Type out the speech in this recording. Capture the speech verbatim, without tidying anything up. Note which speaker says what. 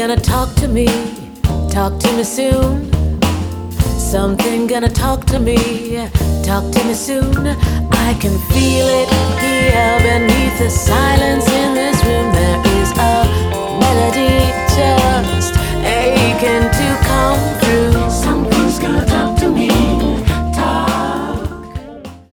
Speaker 1: gonna talk to me, talk to me soon. Something gonna talk to me, talk to me soon. I can feel it here beneath the silence in this room. There is a